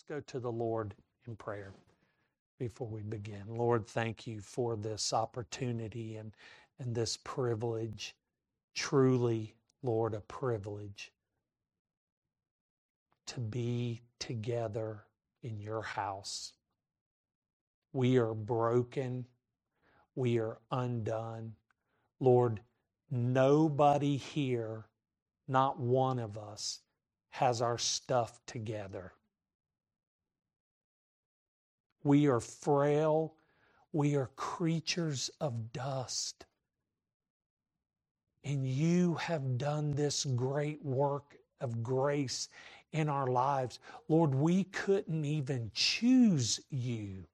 go to the Lord in prayer before we begin. Lord, thank you for this opportunity and this privilege. Truly, Lord, a privilege to be together in your house. We are broken. We are undone. Lord, nobody here, not one of us, has our stuff together. We are frail. We are creatures of dust. And you have done this great work of grace in our lives. Lord, we couldn't even choose you.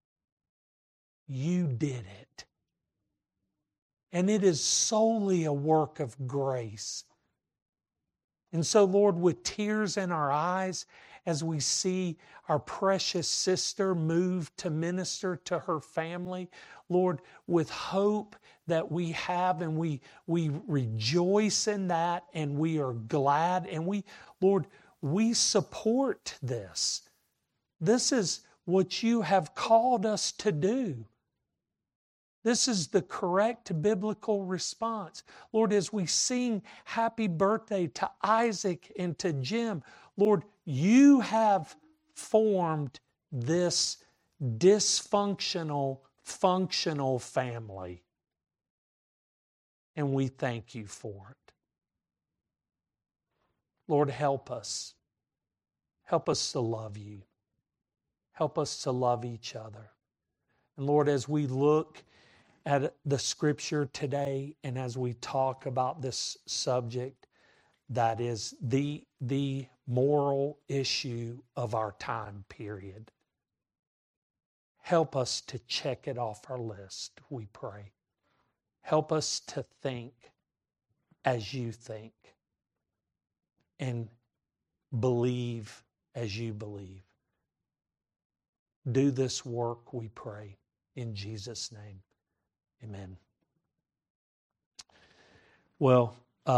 You did it. And it is solely a work of grace. And so, Lord, with tears in our eyes, as we see our precious sister move to minister to her family, Lord, with hope that we have, and we rejoice in that, and we are glad, and Lord, we support this. This is what you have called us to do. This is the correct biblical response. Lord, as we sing happy birthday to Isaac and to Jim, Lord, you have formed this dysfunctional, functional family. And we thank you for it. Lord, help us. Help us to love you. Help us to love each other. And Lord, as we look at the scripture today, and as we talk about this subject, that is the moral issue of our time period, help us to check it off our list, we pray. Help us to think as you think and believe as you believe. Do this work, we pray, in Jesus' name. Amen. Well,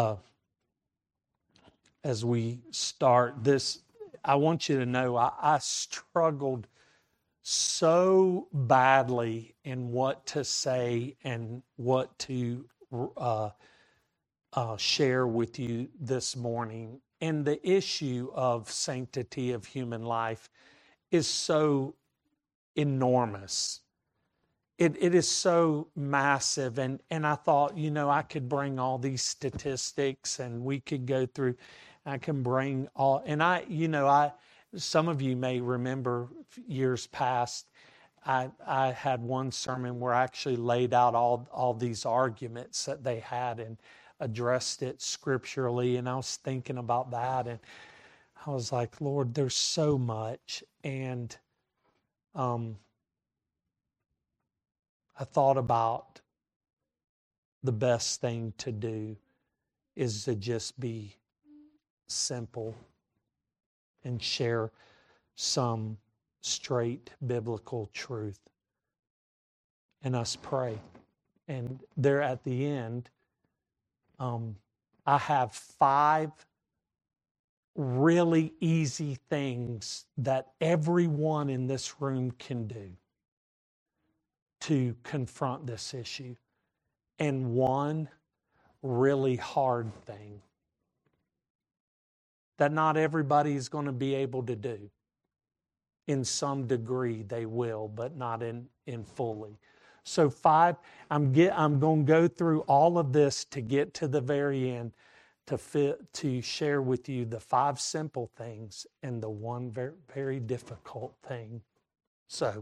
as we start this, I want you to know I struggled so badly in what to say and what to share with you this morning. And the issue of sanctity of human life is so enormous. It is so massive, and I thought, I could bring all these statistics, and we could go through. I can bring all, and some of you may remember years past, I had one sermon where I actually laid out all these arguments that they had and addressed it scripturally, and I was thinking about that, and I was like, Lord, there's so much, and I thought about the best thing to do is to just be simple and share some straight biblical truth. And us pray. And there at the end, I have 5 really easy things that everyone in this room can do to confront this issue, and one really hard thing that not everybody is going to be able to do. In some degree they will, but not in fully. So 5, I'm going to go through all of this to get to the very end to share with you the 5 simple things and the one very, very difficult thing. So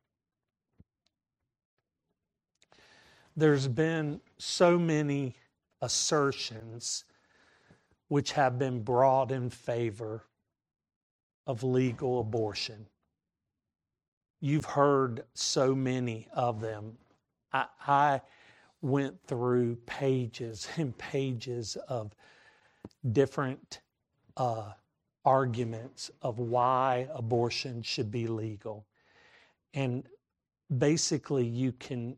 there's been so many assertions which have been brought in favor of legal abortion. You've heard so many of them. I went through pages and pages of different arguments of why abortion should be legal. And basically you can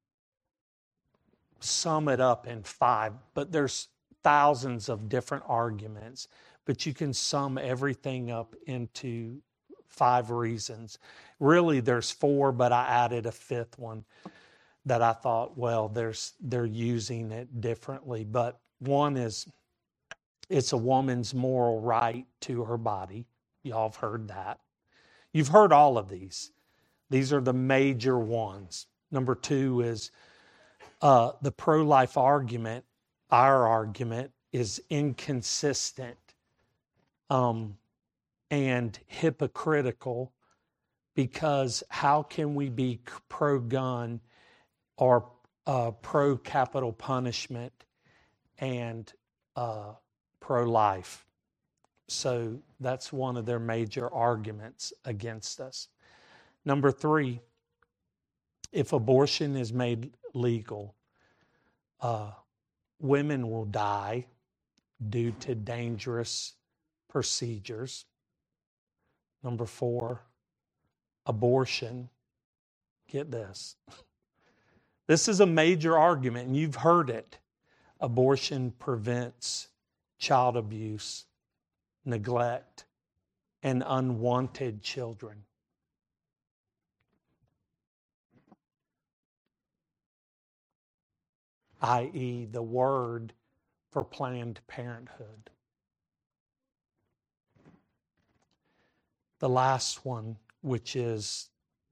sum it up in 5, but there's thousands of different arguments, but you can sum everything up into 5 reasons. Really, there's 4, but I added a 5th one that I thought, well, they're using it differently. But one is, it's a woman's moral right to her body. Y'all have heard that. You've heard all of these. These are the major ones. Number 2 is the pro-life argument. Our argument is inconsistent and hypocritical, because how can we be pro-gun or pro-capital punishment and pro-life? So that's one of their major arguments against us. Number 3, if abortion is made legal, women will die due to dangerous procedures. Number 4, abortion. Get this. This is a major argument, and you've heard it. Abortion prevents child abuse, neglect, and unwanted children. i.e., the word for Planned Parenthood. The last one, which is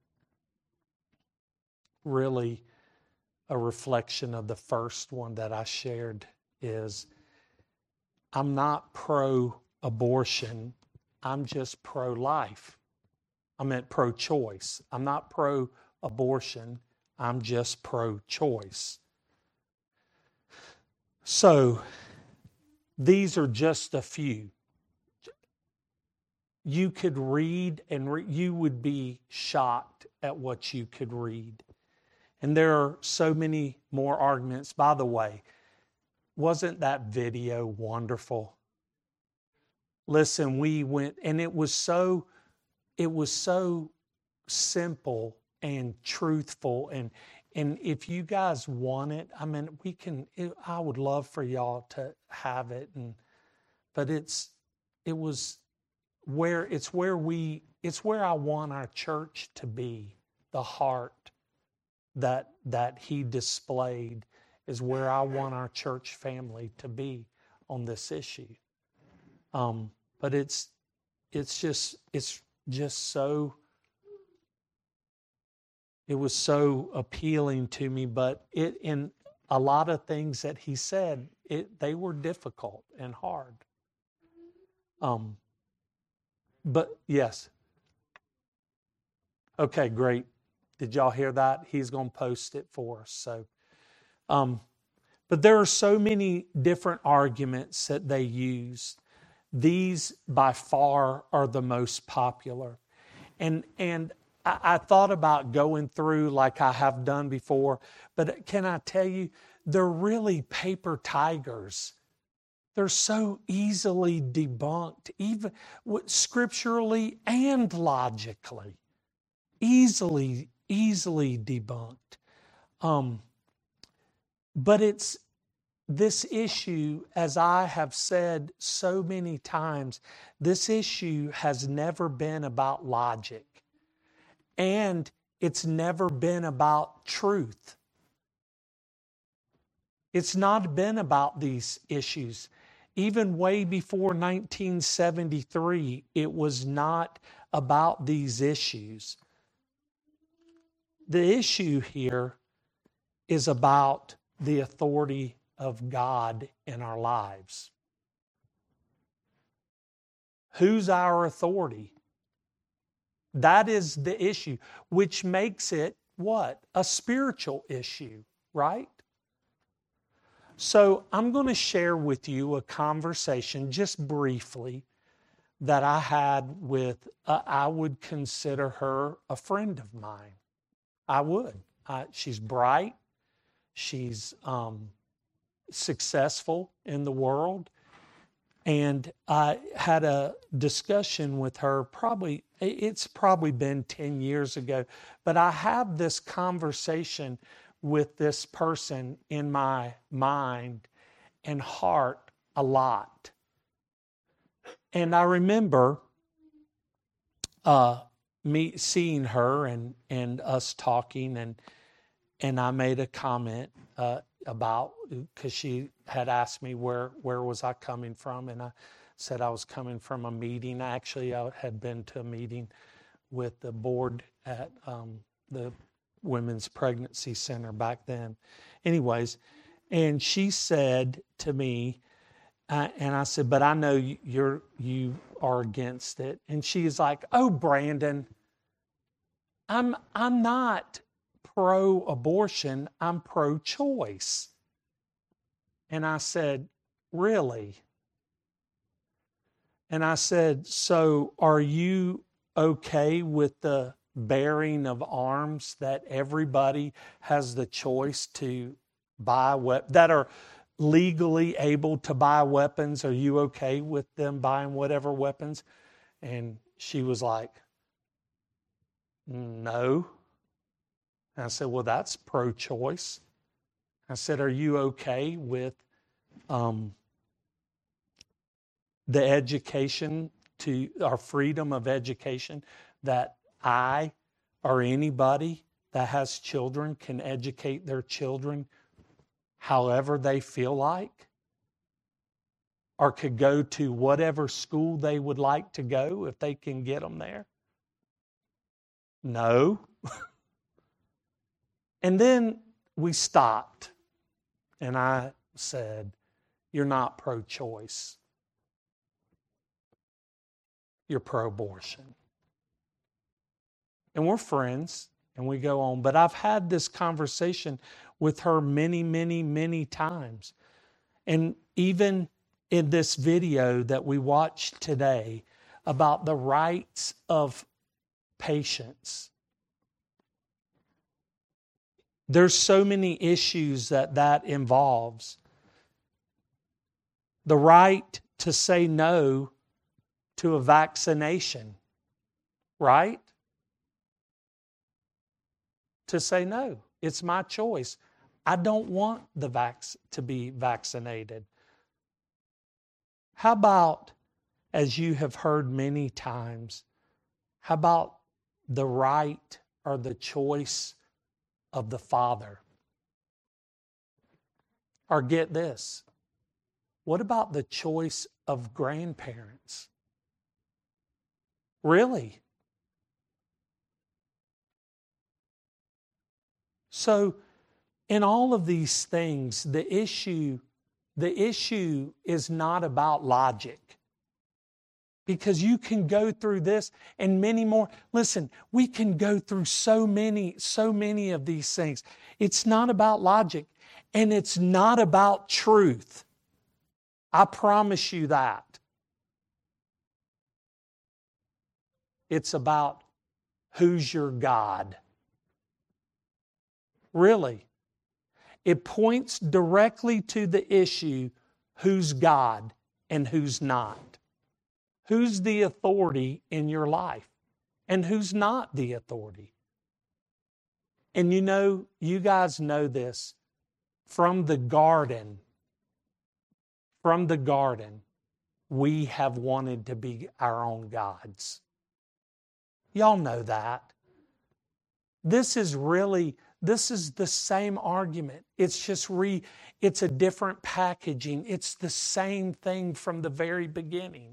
really a reflection of the first one that I shared, is I'm not pro-abortion, I'm just pro-life. I meant pro-choice. I'm not pro-abortion, I'm just pro-choice. So, these are just a few. You could read and you would be shocked at what you could read. And there are so many more arguments. By the way, wasn't that video wonderful? Listen, we went, and it was so simple and truthful, and if you guys want it, I mean, I would love for y'all to have it, but it's where I want our church to be. The heart that he displayed is where I want our church family to be on this issue. But it's just so. It was so appealing to me, but in a lot of things that he said, they were difficult and hard. But yes. Okay, great. Did y'all hear that? He's going to post it for us. So, but there are so many different arguments that they use. These by far are the most popular, and I thought about going through like I have done before, but can I tell you, they're really paper tigers. They're so easily debunked, even scripturally and logically. Easily debunked. But it's this issue, as I have said so many times, this issue has never been about logic. And it's never been about truth. It's not been about these issues. Even way before 1973, it was not about these issues. The issue here is about the authority of God in our lives. Who's our authority? That is the issue, which makes it what? A spiritual issue, right? So I'm going to share with you a conversation, just briefly, that I had with, I would consider her a friend of mine. I would. She's bright. She's successful in the world. And I had a discussion with her, it's probably been 10 years ago, but I have this conversation with this person in my mind and heart a lot. And I remember seeing her and us talking, and I made a comment about, because she had asked me where was I coming from, and I said I was coming from a meeting. Actually, I had been to a meeting with the board at the Women's Pregnancy Center back then. Anyways, and she said to me, and I said, but I know you are against it. And she's like, oh, Brandon, I'm not pro-abortion, I'm pro-choice. And I said, really? And I said, so are you okay with the bearing of arms, that everybody has the choice to buy that are legally able to buy weapons? Are you okay with them buying whatever weapons? And she was like, no. And I said, well, that's pro-choice. I said, are you okay with the education, to our freedom of education, that I or anybody that has children can educate their children however they feel like, or could go to whatever school they would like to go if they can get them there? No. And then we stopped, and I said, you're not pro-choice. You're pro-abortion. And we're friends, and we go on. But I've had this conversation with her many, many, many times. And even in this video that we watched today about the rights of patients, there's so many issues that involves. The right to say no to a vaccination, right? To say no. It's my choice. I don't want to be vaccinated. How about, as you have heard many times, how about the right or the choice of the father? Or get this, what about the choice of grandparents? Really? So, in all of these things, the issue is not about logic. Because you can go through this and many more. Listen, we can go through so many of these things. It's not about logic, and it's not about truth. I promise you that. It's about who's your God. Really. It points directly to the issue, who's God and who's not. Who's the authority in your life and who's not the authority? And you guys know this. From the garden, we have wanted to be our own gods. Y'all know that. This is the same argument. It's just it's a different packaging. It's the same thing from the very beginning.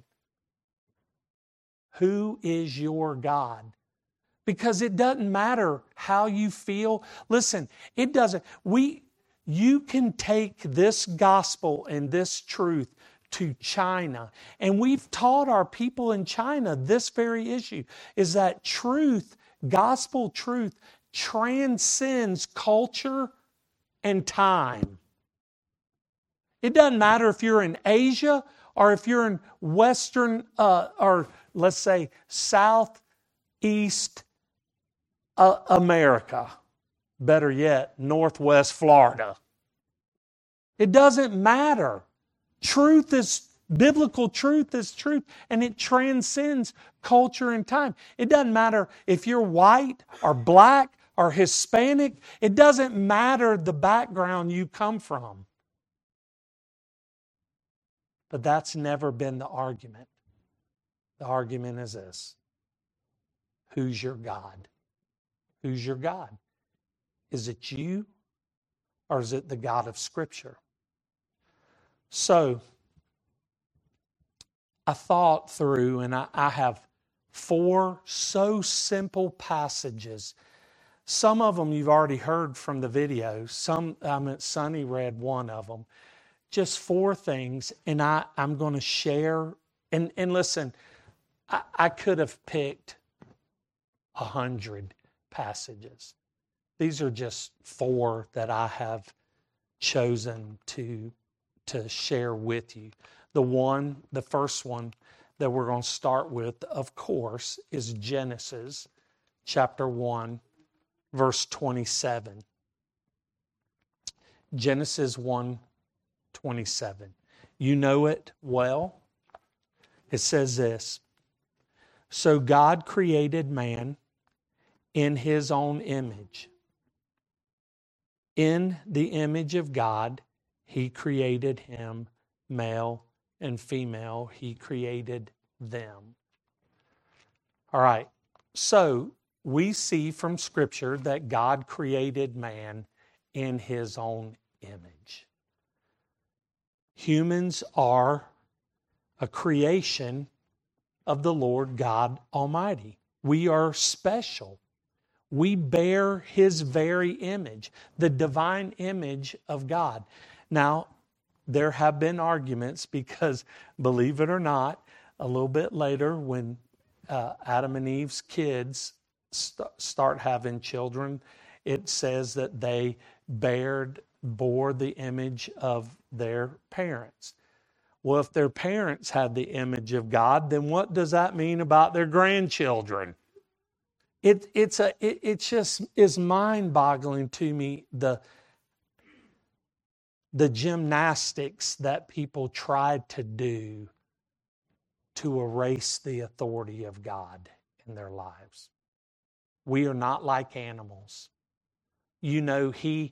Who is your God? Because it doesn't matter how you feel. Listen, it doesn't. You can take this gospel and this truth to China. And we've taught our people in China this very issue, is that truth, gospel truth, transcends culture and time. It doesn't matter if you're in Asia or if you're in Western, or let's say Southeast America. Better yet, Northwest Florida. It doesn't matter. Biblical truth is truth, and it transcends culture and time. It doesn't matter if you're white or black or Hispanic. It doesn't matter the background you come from. But that's never been the argument. The argument is this: who's your God? Who's your God? Is it you, or is it the God of Scripture? So, I thought through, and I have 4 so simple passages. Some of them you've already heard from the video. Sonny read one of them. Just 4 things, and I'm going to share. And listen, I could have picked 100 passages. These are just 4 that I have chosen to share with you. The first one that we're going to start with, of course, is Genesis chapter 1, verse 27. Genesis 1:27. You know it well. It says this: So God created man in his own image. In the image of God, he created him, male and female, he created them. All right, so we see from Scripture that God created man in his own image. Humans are a creation of the Lord God Almighty. We are special. We bear his very image, the divine image of God. Now, there have been arguments because, believe it or not, a little bit later when Adam and Eve's kids start having children, it says that they bore the image of their parents. Well, if their parents had the image of God, then what does that mean about their grandchildren? It just is mind-boggling to me, the gymnastics that people tried to do to erase the authority of God in their lives. We are not like animals. You know, he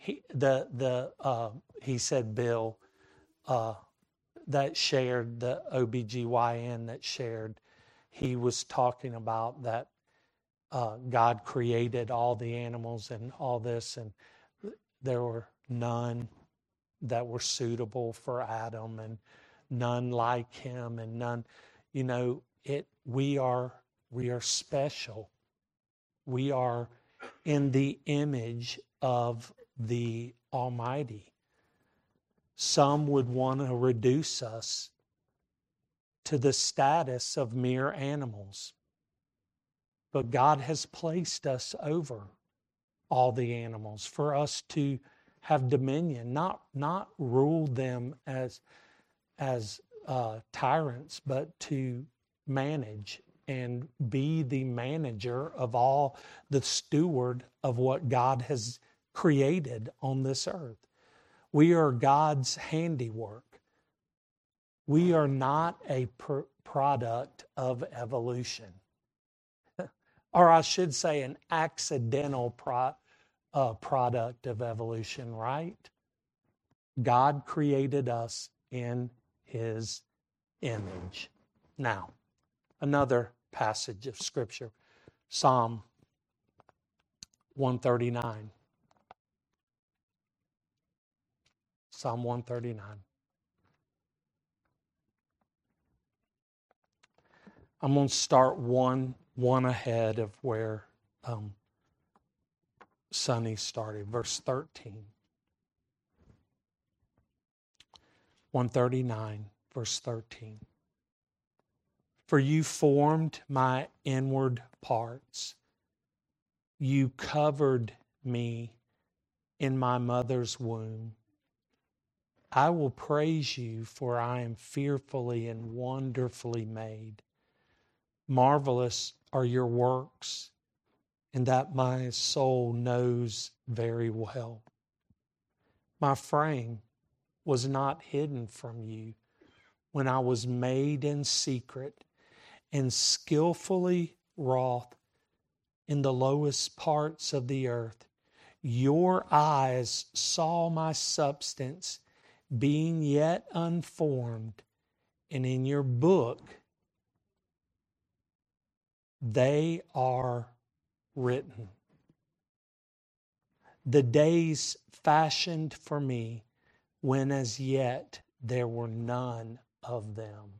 said, Bill, that shared, the OBGYN that shared, he was talking about that God created all the animals and all this, and there were none that were suitable for Adam, and none like him, and none, you know, we are special. We are in the image of the Almighty. Some would want to reduce us to the status of mere animals. But God has placed us over all the animals for us to have dominion, not rule them as tyrants, but to manage and be the manager of all, the steward of what God has created on this earth. We are God's handiwork. We are not a product of evolution. Or I should say an accidental product of evolution, right? God created us in his image. Now, another passage of Scripture, Psalm 139. Psalm 139. I'm going to start one ahead of where Sonny started, verse 13. 139, verse 13. For you formed my inward parts. You covered me in my mother's womb. I will praise you, for I am fearfully and wonderfully made. Marvelous are your works, and that my soul knows very well. My frame was not hidden from you when I was made in secret and skillfully wrought in the lowest parts of the earth. Your eyes saw my substance being yet unformed, and in your book they are written. The days fashioned for me, when as yet there were none of them.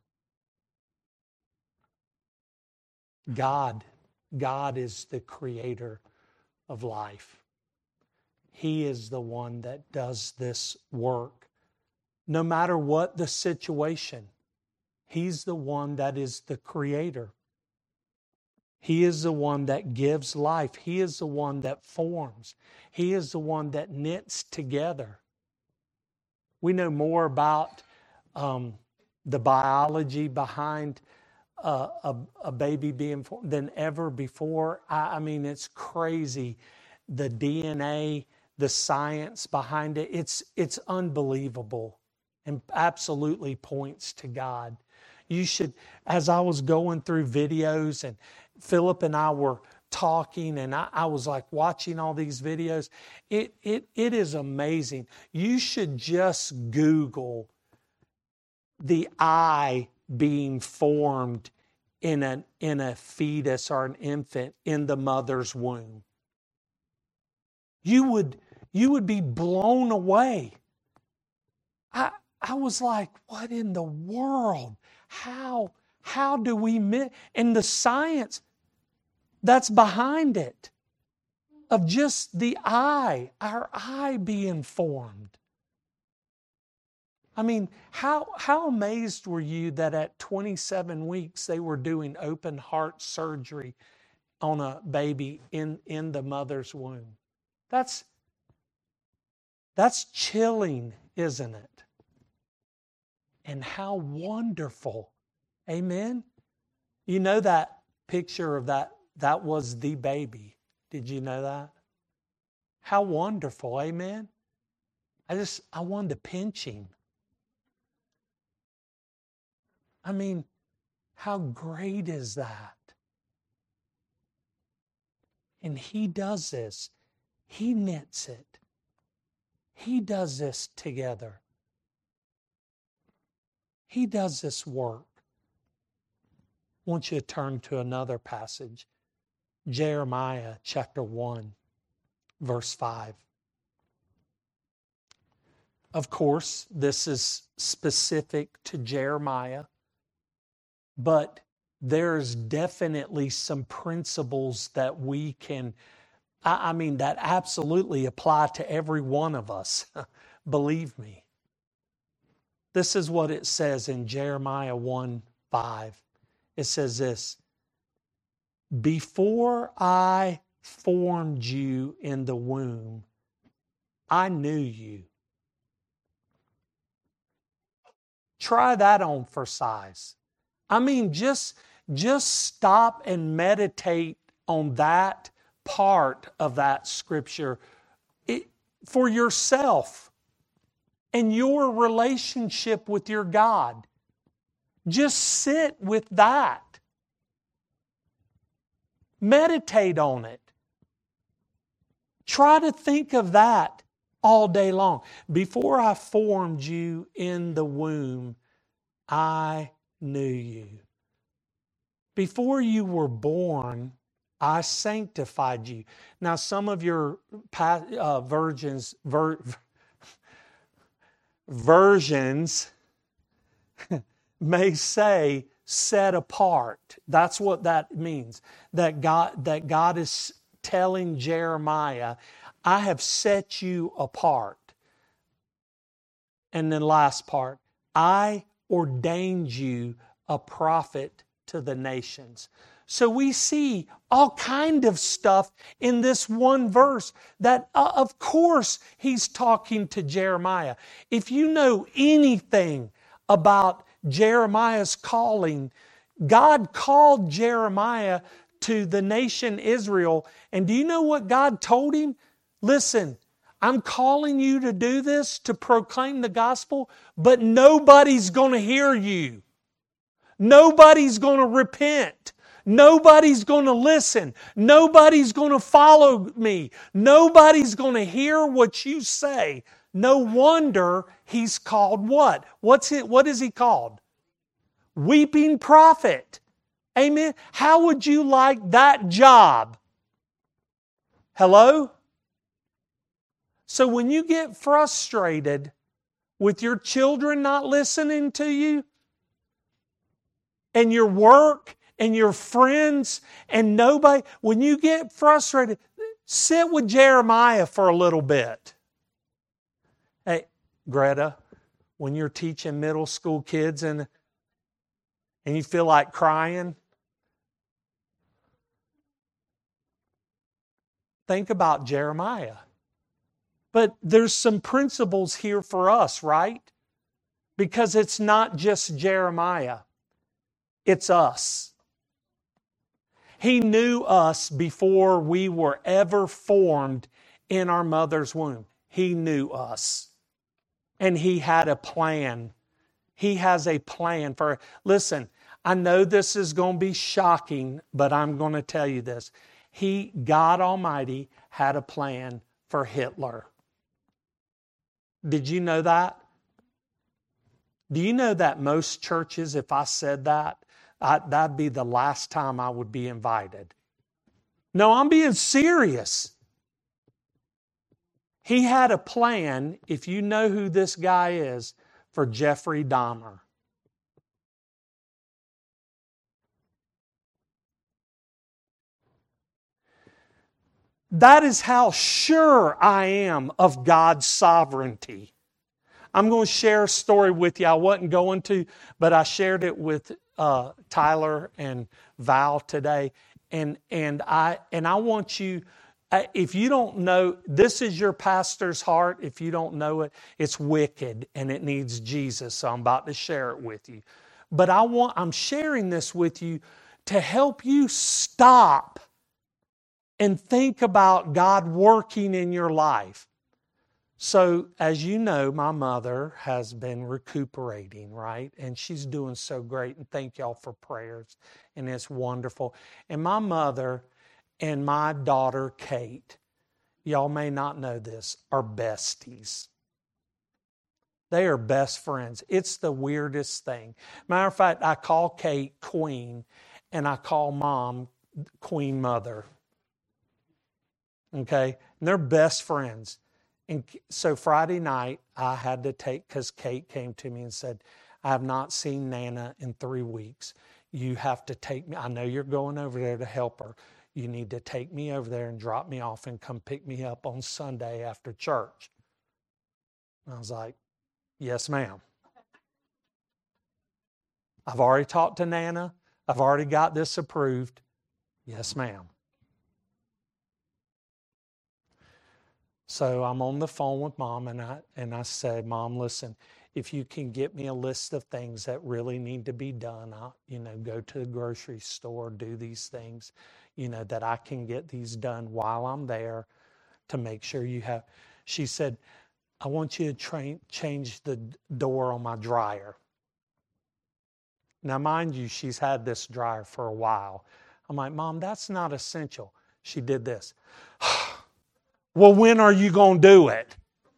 God is the creator of life. He is the one that does this work. No matter what the situation, He's the one that is the creator. He is the one that gives life. He is the one that forms. He is the one that knits together. We know more about the biology behind a baby being formed than ever before. I mean, it's crazy. The DNA, the science behind it, it's unbelievable and absolutely points to God. You should, as I was going through videos and Philip and I were talking and I was like watching all these videos, it is amazing. You should just Google the eye being formed in a fetus or an infant in the mother's womb. You would be blown away. I was like, what in the world? How do we miss? And the science that's behind it of just the eye, our eye being formed. I mean, how amazed were you that at 27 weeks they were doing open heart surgery on a baby in the mother's womb? That's chilling, isn't it? And how wonderful. Amen? You know that picture of that was the baby. Did you know that? How wonderful. Amen? I wanted to pinch him. I mean, how great is that? And He does this. He knits it. He does this together. He does this work. I want you to turn to another passage. Jeremiah chapter 1, verse 5. Of course, this is specific to Jeremiah, but there's definitely some principles that we can, that absolutely apply to every one of us. Believe me. This is what it says in Jeremiah 1:5. It says this: before I formed you in the womb, I knew you. Try that on for size. I mean, just stop and meditate on that part of that scripture for yourself and your relationship with your God. Just sit with that. Meditate on it. Try to think of that all day long. Before I formed you in the womb, I knew you. Before you were born, I sanctified you. Now, some of your versions may say set apart. That's what that means. That God is telling Jeremiah, I have set you apart. And then last part, I ordained you a prophet to the nations. So we see all kind of stuff in this one verse that, of course, he's talking to Jeremiah. If you know anything about Jeremiah's calling, God called Jeremiah to the nation Israel. And do you know what God told him? Listen, I'm calling you to do this, to proclaim the gospel, but nobody's going to hear you. Nobody's going to repent. Nobody's going to listen. Nobody's going to follow me. Nobody's going to hear what you say. No wonder he's called what? What is he called? Weeping prophet. Amen. How would you like that job? Hello? So when you get frustrated with your children not listening to you, and your work, and your friends, and nobody, when you get frustrated, sit with Jeremiah for a little bit. Hey, Greta, when you're teaching middle school kids and you feel like crying, think about Jeremiah. But there's some principles here for us, right? Because it's not just Jeremiah. It's us. He knew us before we were ever formed in our mother's womb. He knew us. And He had a plan. He has a plan for... Listen, I know this is going to be shocking, but I'm going to tell you this. God Almighty, had a plan for Hitler. Did you know that? Do you know that most churches, if I said that, that'd be the last time I would be invited? No, I'm being serious. He had a plan, if you know who this guy is, for Jeffrey Dahmer. That is how sure I am of God's sovereignty. I'm going to share a story with you. I wasn't going to, but I shared it with Tyler and Val today. And I want you, if you don't know, this is your pastor's heart. If you don't know it, it's wicked and it needs Jesus. So I'm about to share it with you. But I'm sharing this with you to help you stop and think about God working in your life. So, as you know, my mother has been recuperating, right? And she's doing so great. And thank y'all for prayers. And it's wonderful. And my mother and my daughter, Kate, y'all may not know this, are besties. They are best friends. It's the weirdest thing. Matter of fact, I call Kate Queen, and I call Mom Queen Mother. Okay? And they're best friends. And so Friday night, I had to take, because Kate came to me and said, I have not seen Nana in 3 weeks. You have to take me. I know you're going over there to help her. You need to take me over there and drop me off and come pick me up on Sunday after church. And I was like, yes, ma'am. I've already talked to Nana. I've already got this approved. Yes, ma'am. So I'm on the phone with Mom, and I say, Mom, listen, if you can get me a list of things that really need to be done, I'll, go to the grocery store, do these things, that I can get these done while I'm there to make sure you have. She said, I want you to change the door on my dryer. Now, mind you, she's had this dryer for a while. I'm like, Mom, that's not essential. She did this. Well, when are you going to do it?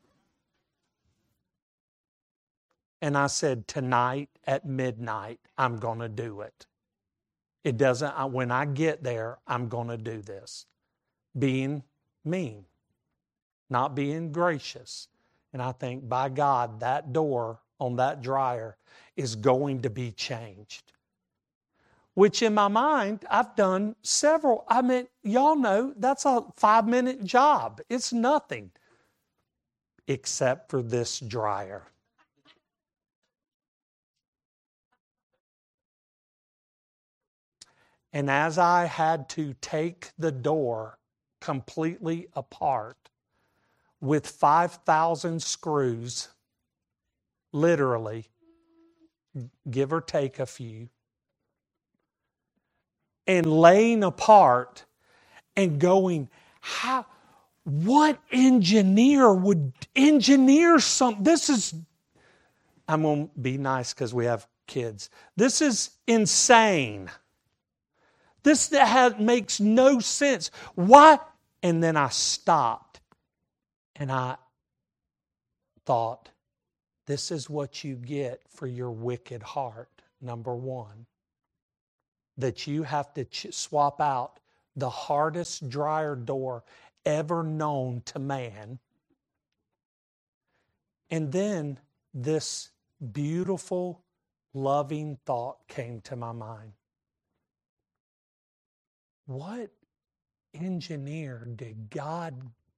And I said, tonight at midnight, I'm going to do it. It doesn't, when I get there, I'm going to do this. Being mean, not being gracious. And I think, by God, that door on that dryer is going to be changed. Which in my mind, I've done several. I mean, y'all know that's a 5-minute job. It's nothing. Except for this dryer. And as I had to take the door completely apart with 5,000 screws, literally, give or take a few, and laying apart and going, what engineer would engineer something? This is, I'm going to be nice because we have kids. This is insane. This makes no sense. Why? And then I stopped and I thought, this is what you get for your wicked heart, number one. that you have to swap out the hardest dryer door ever known to man. And then this beautiful, loving thought came to my mind. What engineer did God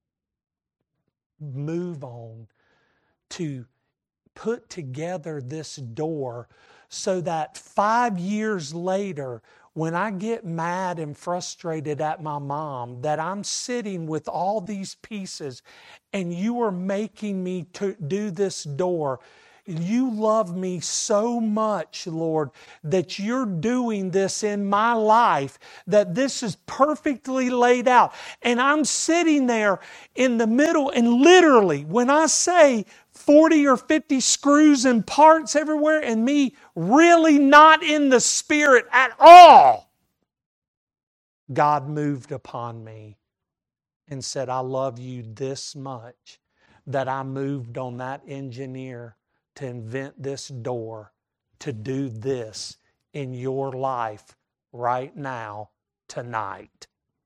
move on to put together this door so that 5 years later, when I get mad and frustrated at my mom, that I'm sitting with all these pieces and you are making me to do this door? You love me so much, Lord, that you're doing this in my life, that this is perfectly laid out. And I'm sitting there in the middle, and literally, when I say 40 or 50 screws and parts everywhere, and me really not in the Spirit at all, God moved upon me and said, I love you this much that I moved on that engineer to invent this door, to do this in your life right now, tonight.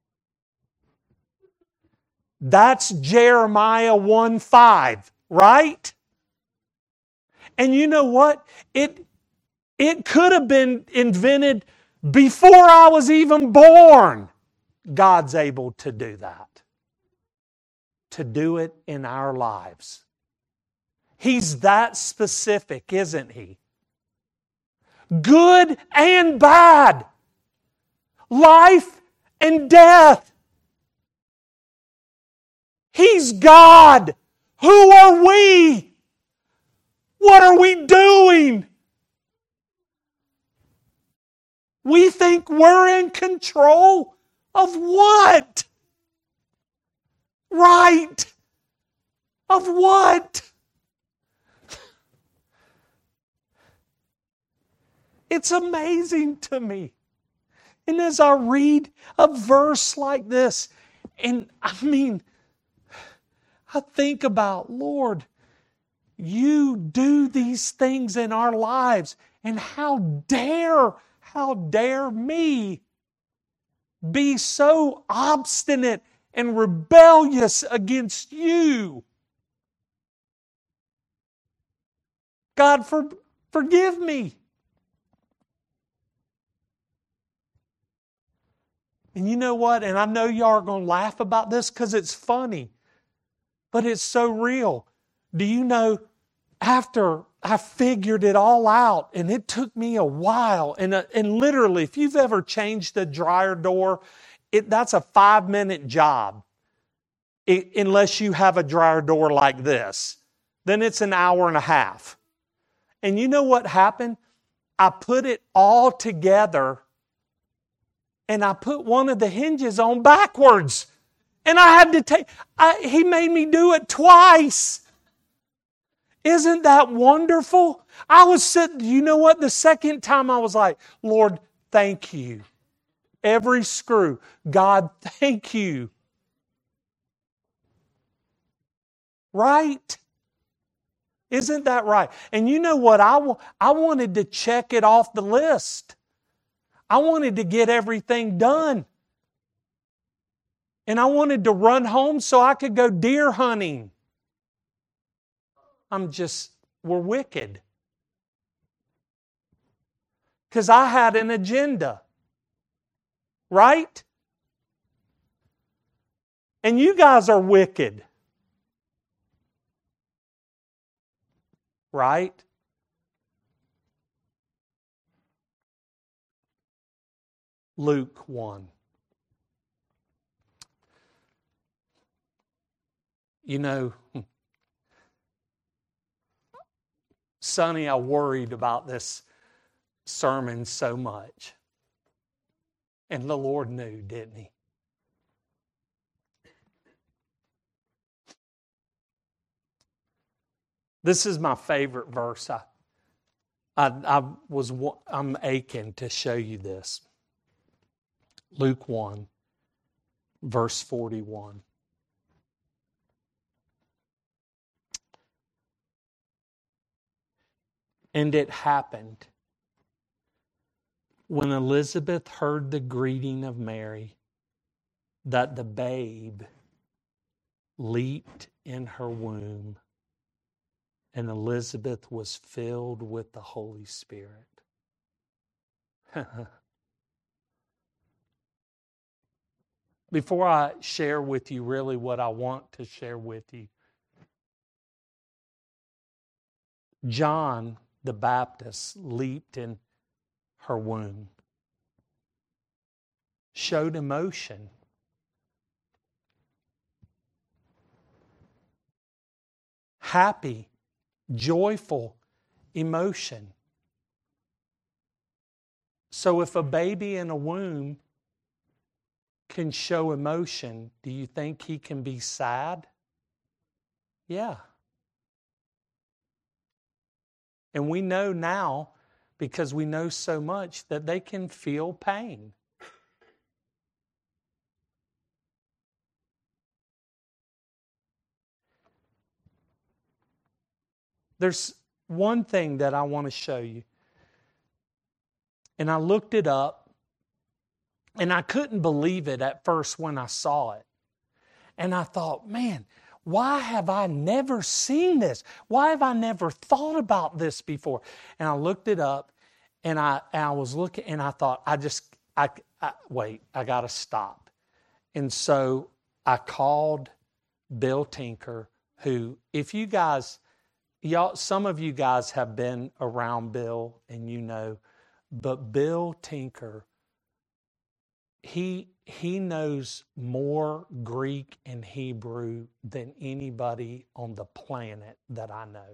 That's Jeremiah 1:5, right? And you know what? It could have been invented before I was even born. God's able to do that. To do it in our lives. He's that specific, isn't He? Good and bad. Life and death. He's God. Who are we? What are we doing? We think we're in control of what? Right. Of what? It's amazing to me. And as I read a verse like this, and I think about, Lord, you do these things in our lives, and how dare me be so obstinate and rebellious against you. God, forgive me. And you know what? And I know y'all are going to laugh about this because it's funny. But it's so real. Do you know, after I figured it all out, and it took me a while, and literally, if you've ever changed a dryer door, that's a 5-minute job. Unless you have a dryer door like this. Then it's an hour and a half. And you know what happened? I put it all together, and I put one of the hinges on backwards. And I had to he made me do it twice. Isn't that wonderful? I was sitting, you know what? The second time I was like, Lord, thank you. Every screw. God, thank you. Right? Isn't that right? And you know what? I wanted to check it off the list. I wanted to get everything done. And I wanted to run home so I could go deer hunting. We're wicked. Because I had an agenda. Right? And you guys are wicked. Right? Luke 1. You know, Sonny, I worried about this sermon so much. And the Lord knew, didn't He? This is my favorite verse. I'm aching to show you this. Luke 1, verse 41. And it happened When Elizabeth heard the greeting of Mary, that the babe leaped in her womb, and Elizabeth was filled with the Holy Spirit. Before I share with you really what I want to share with you, John the Baptist leaped in her womb, showed emotion. Happy, joyful emotion. So if a baby in a womb can show emotion, do you think he can be sad? Yeah. And we know now, because we know so much, that they can feel pain. There's one thing that I want to show you. And I looked it up, and I couldn't believe it at first when I saw it. And I thought, man, why have I never seen this? Why have I never thought about this before? And I looked it up, and I was looking, and I thought, wait, I got to stop. And so I called Bill Tinker, who, if you guys, some of you guys have been around Bill, and you know, but Bill Tinker, he knows more Greek and Hebrew than anybody on the planet that I know.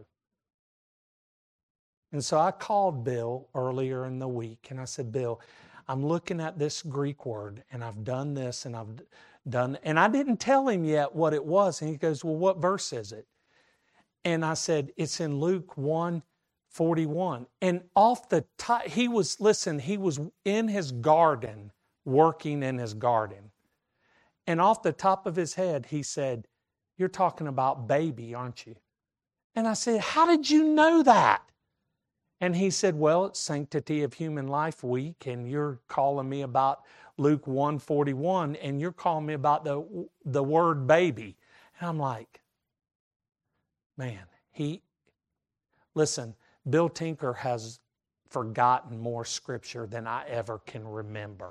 And so I called Bill earlier in the week, and I said, Bill, I'm looking at this Greek word, and I've done this, and I've done, and I didn't tell him yet what it was. And he goes, well, what verse is it? And I said, it's in Luke 1:41. And off the top, he was in his garden, working in his garden. And off the top of his head, he said, you're talking about baby, aren't you? And I said, how did you know that? And he said, well, it's Sanctity of Human Life Week, and you're calling me about Luke 1:41, and you're calling me about the word baby. And I'm like, man, listen, Bill Tinker has forgotten more scripture than I ever can remember.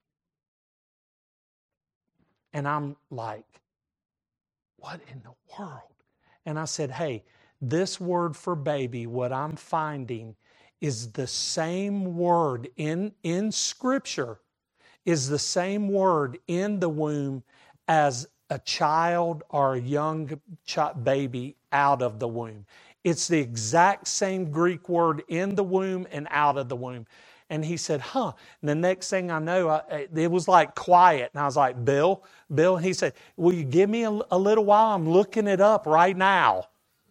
And I'm like, what in the world? And I said, hey, this word for baby, what I'm finding is the same word in Scripture, is the same word in the womb as a child or a young baby out of the womb. It's the exact same Greek word in the womb and out of the womb. And he said, huh. And the next thing I know, it was like quiet. And I was like, Bill. And he said, will you give me a little while? I'm looking it up right now.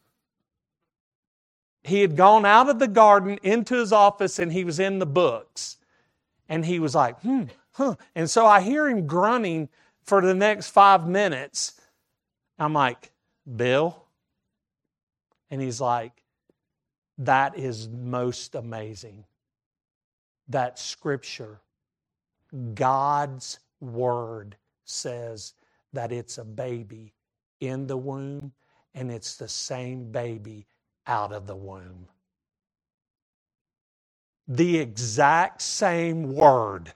He had gone out of the garden into his office, and he was in the books. And he was like, And so I hear him grunting for the next 5 minutes. I'm like, Bill? And he's like, that is most amazing. That Scripture, God's Word, says that it's a baby in the womb, and it's the same baby out of the womb. The exact same word.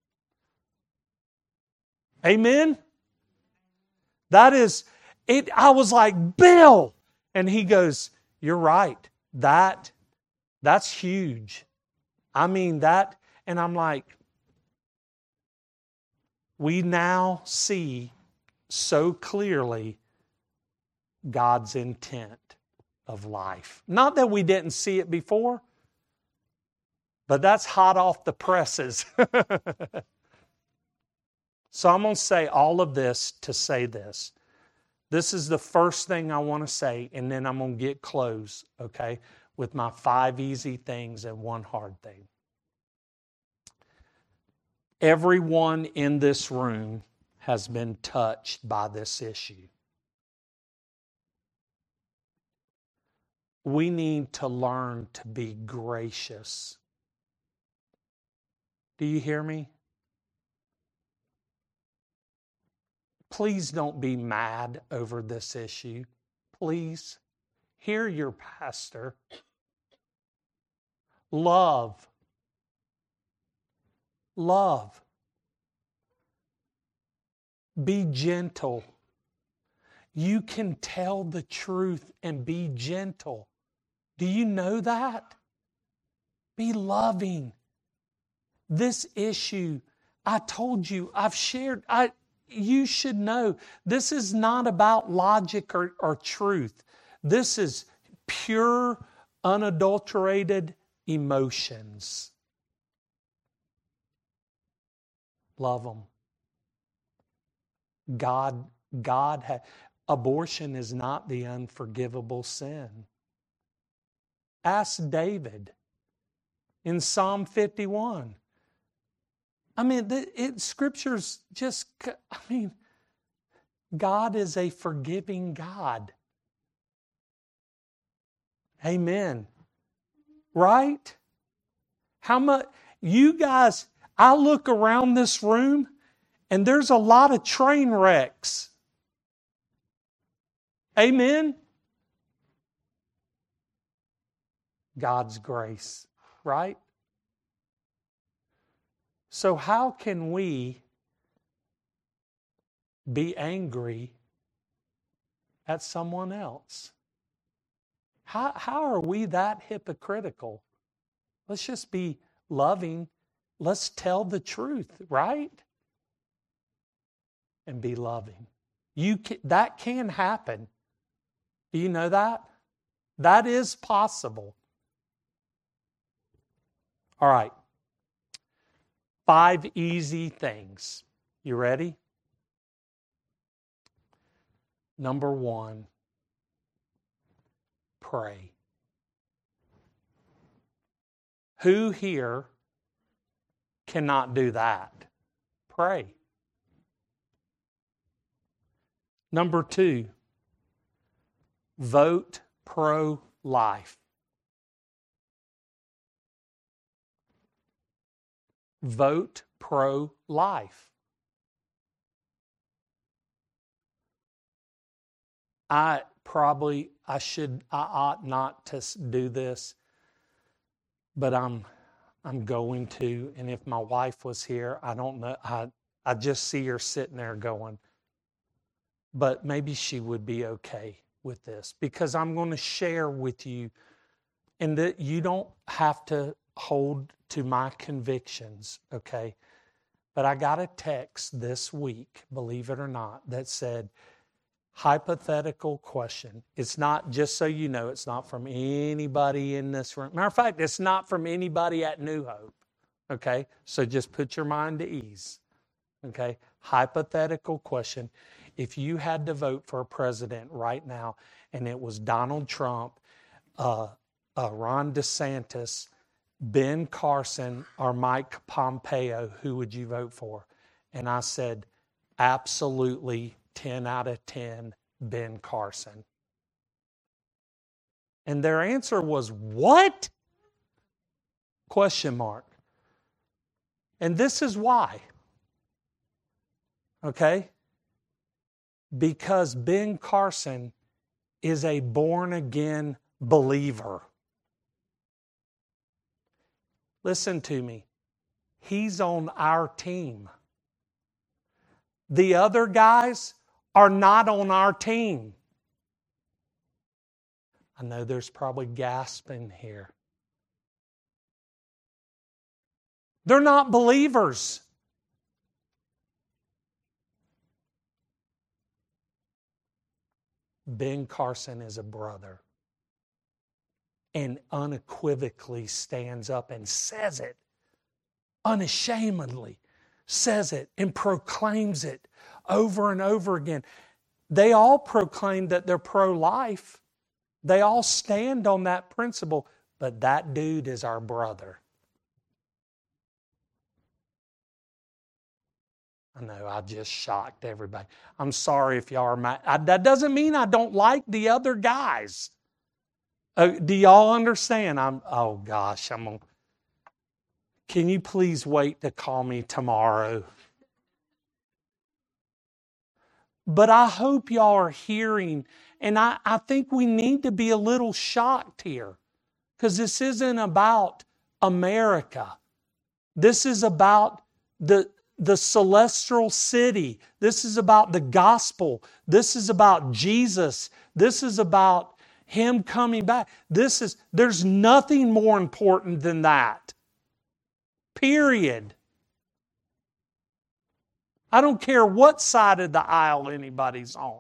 Amen? That is, it. I was like, Bill! And he goes, you're right. That's huge. I mean that, and I'm like, we now see so clearly God's intent of life. Not that we didn't see it before, but that's hot off the presses. So I'm going to say all of this to say this. This is the first thing I want to say, and then I'm going to get close, okay, with my 5 easy things and 1 hard thing. Everyone in this room has been touched by this issue. We need to learn to be gracious Do you hear me? Please don't be mad over this issue. Please. Hear your pastor. Love. Love. Be gentle. You can tell the truth and be gentle. Do you know that? Be loving. This issue, I told you, I've shared, you should know, this is not about logic or truth. This is pure, unadulterated emotions. Love them. Abortion is not the unforgivable sin. Ask David in Psalm 51. Scripture's just, God is a forgiving God. Amen. Right? How much, you guys, I look around this room and there's a lot of train wrecks. Amen? God's grace, right? So how can we be angry at someone else? How are we that hypocritical? Let's just be loving. Let's tell the truth, right? And be loving. That can happen. Do you know that? That is possible. All right. 5 easy things. You ready? Number 1, pray. Who here cannot do that? Pray. Number 2, vote pro-life. Vote pro-life. I ought not to do this, but I'm going to. And if my wife was here, I don't know. I just see her sitting there going, but maybe she would be okay with this, because I'm going to share with you, and that you don't have to hold to my convictions, okay? But I got a text this week, believe it or not, that said, hypothetical question. It's not, just so you know, it's not from anybody in this room. Matter of fact, it's not from anybody at New Hope, okay? So just put your mind to ease, okay? Hypothetical question. If you had to vote for a president right now, and it was Donald Trump, Ron DeSantis, Ben Carson, or Mike Pompeo, who would you vote for? And I said, absolutely 10 out of 10, Ben Carson. And their answer was, what? Question mark. And this is why. Okay? Because Ben Carson is a born-again believer. Listen to me. He's on our team. The other guys are not on our team. I know there's probably gasping here. They're not believers. Ben Carson is a brother, and unequivocally stands up and says it, unashamedly says it and proclaims it over and over again. They all proclaim that they're pro-life. They all stand on that principle, but that dude is our brother. I know, I just shocked everybody. I'm sorry if y'all are mad. That doesn't mean I don't like the other guys. Do y'all understand? can you please wait to call me tomorrow? But I hope y'all are hearing, and I think we need to be a little shocked here, because this isn't about America. This is about the celestial city. This is about the gospel. This is about Jesus. This is about Him coming back. There's nothing more important than that. Period. I don't care what side of the aisle anybody's on.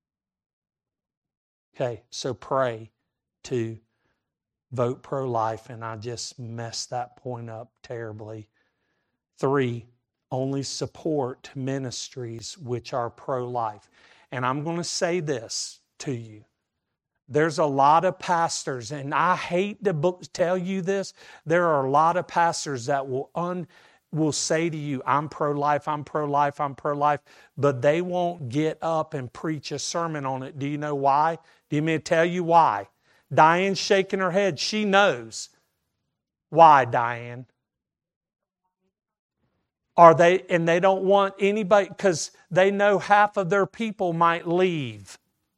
Okay, so pray to vote pro-life, and I just messed that point up terribly. 3, only support ministries which are pro-life. And I'm going to say this to you. There's a lot of pastors, and I hate to tell you this, there are a lot of pastors that will say to you, I'm pro-life, I'm pro-life, I'm pro-life, but they won't get up and preach a sermon on it. Do you know why? Do you mean to tell you why? Diane's shaking her head. She knows. Why, Diane? And they don't want anybody, because they know half of their people might leave.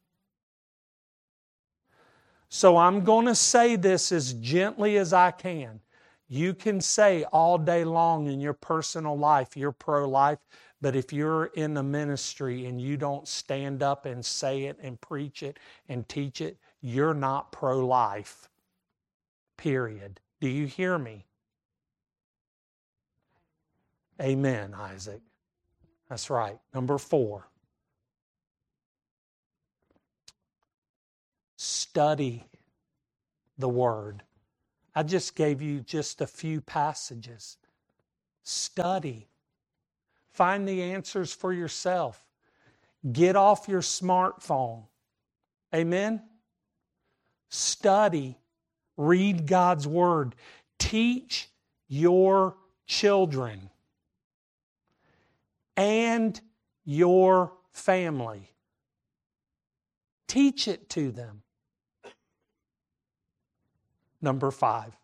So I'm going to say this as gently as I can. You can say all day long in your personal life, you're pro-life, but if you're in the ministry and you don't stand up and say it and preach it and teach it, you're not pro-life. Period. Do you hear me? Amen, Isaac. That's right. Number 4. Study the Word. I just gave you just a few passages. Study. Find the answers for yourself. Get off your smartphone. Amen? Study. Read God's Word. Teach your children and your family. Teach it to them. Number 5,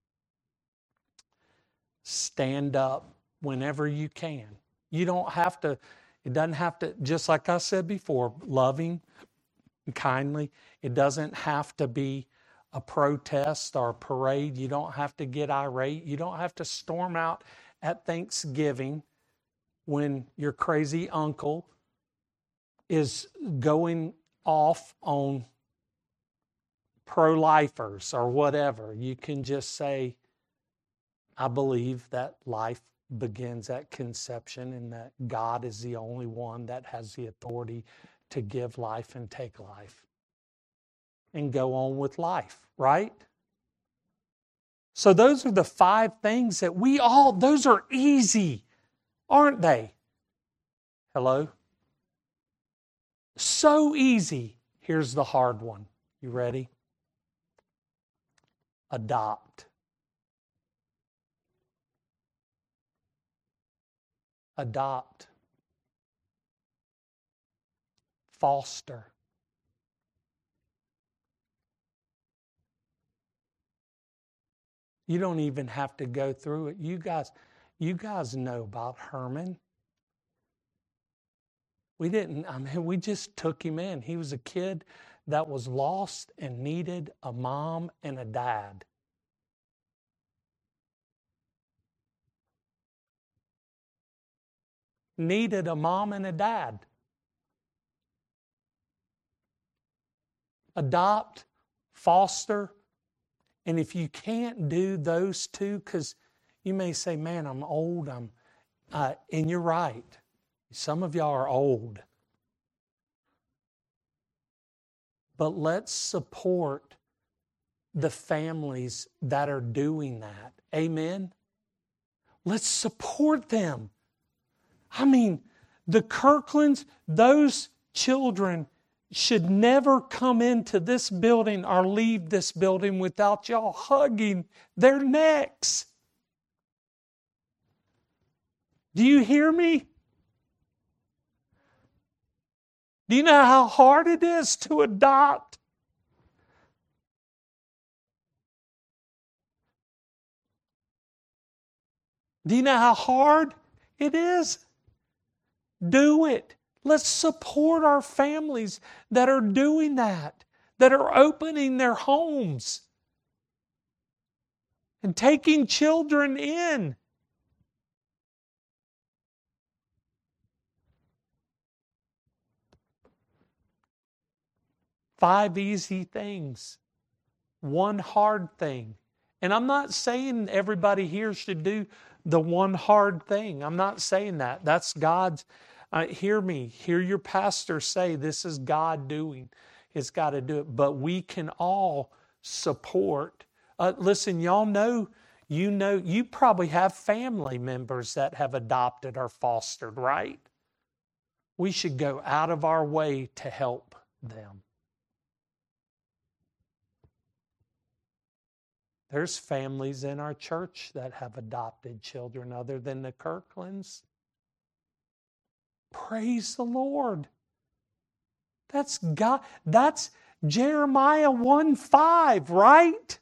stand up whenever you can. You don't have to, it doesn't have to, just like I said before, loving and kindly. It doesn't have to be a protest or a parade. You don't have to get irate. You don't have to storm out at Thanksgiving when your crazy uncle is going off on pro-lifers or whatever. You can just say, I believe that life begins at conception and that God is the only one that has the authority to give life and take life. And go on with life, right? So those are the 5 things that those are easy, aren't they? Hello? So easy. Here's the hard one. You ready? Adopt. Adopt. Foster. You don't even have to go through it. You guys know about Herman. We just took him in. He was a kid that was lost and needed a mom and a dad. Needed a mom and a dad. Adopt, foster, and if you can't do those 2, because you may say, man, I'm old, and you're right. Some of y'all are old. But let's support the families that are doing that. Amen? Let's support them. I mean, the Kirklands, those children should never come into this building or leave this building without y'all hugging their necks. Do you hear me? Do you know how hard it is to adopt? Do you know how hard it is? Do it. Let's support our families that are doing that are opening their homes and taking children in. Five easy things. One hard thing. And I'm not saying everybody here should do the one hard thing. I'm not saying that. That's God's. Hear me. Hear your pastor say this is God doing. It's got to do it. But we can all support. Listen, y'all know, you probably have family members that have adopted or fostered, right? We should go out of our way to help them. There's families in our church that have adopted children other than the Kirklands. Praise the Lord. That's God. That's Jeremiah 1:5, right?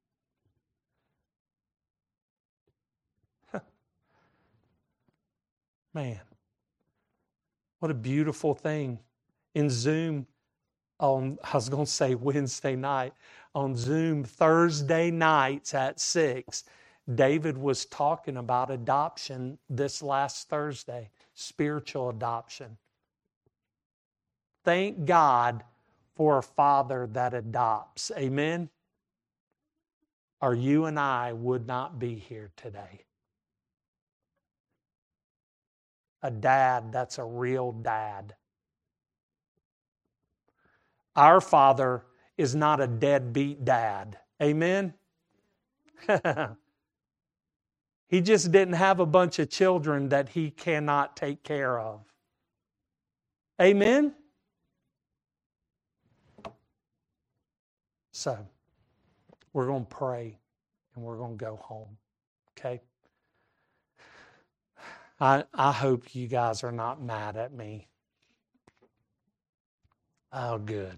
Man, what a beautiful thing. In Zoom, I was going to say Wednesday night, on Zoom Thursday nights at 6, David was talking about adoption this last Thursday, spiritual adoption. Thank God for a father that adopts. Amen? Or you and I would not be here today. A dad that's a real dad. Our Father is not a deadbeat dad. Amen? He just didn't have a bunch of children that He cannot take care of. Amen? So, we're going to pray and we're going to go home. Okay? I hope you guys are not mad at me. Oh, good.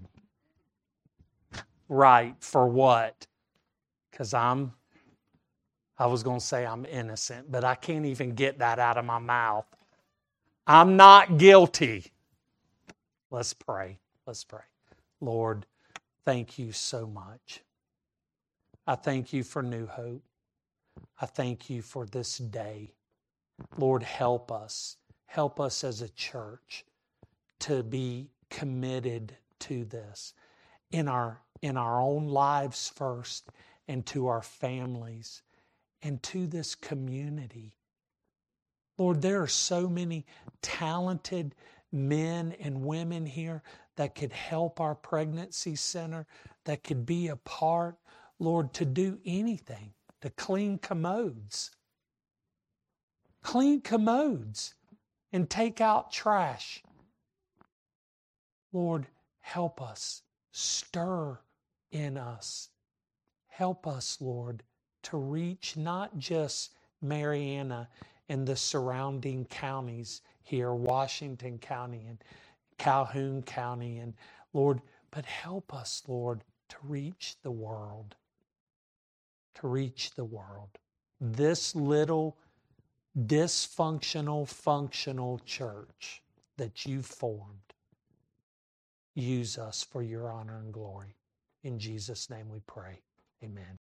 Right, for what? Because I was going to say I'm innocent, but I can't even get that out of my mouth. I'm not guilty. Let's pray. Let's pray. Lord, thank you so much. I thank you for New Hope. I thank you for this day. Lord, help us. Help us as a church to be committed to this in our own lives first, and to our families, and to this community. Lord, there are so many talented men and women here that could help our pregnancy center, that could be a part, Lord, to do anything, to clean commodes. Clean commodes and take out trash. Lord, help us. Stir in us. Help us, Lord, to reach not just Marianna and the surrounding counties here, Washington County and Calhoun County, and Lord, but help us, Lord, to reach the world. To reach the world. This little dysfunctional, functional church that you formed. Use us for your honor and glory. In Jesus' name we pray. Amen.